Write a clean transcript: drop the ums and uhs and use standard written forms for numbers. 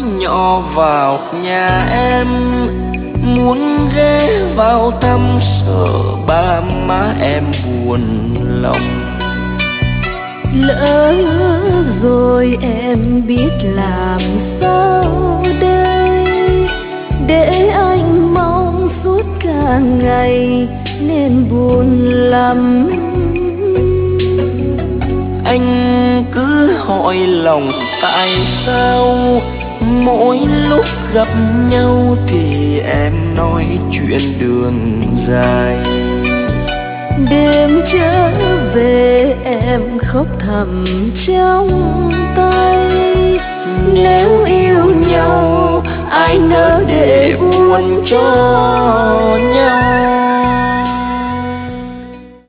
nhỏ vào nhà em, muốn ghé vào thăm sợ ba má em buồn lòng. Lỡ rồi em biết làm sao đây, để anh mong suốt cả ngày nên buồn lắm. Anh cứ hỏi lòng tại sao mỗi lúc gặp nhau thì em nói chuyện đường dài. Đêm trở về em khóc thầm trong tay. Nếu yêu nhau ai nỡ để buồn cho nhau.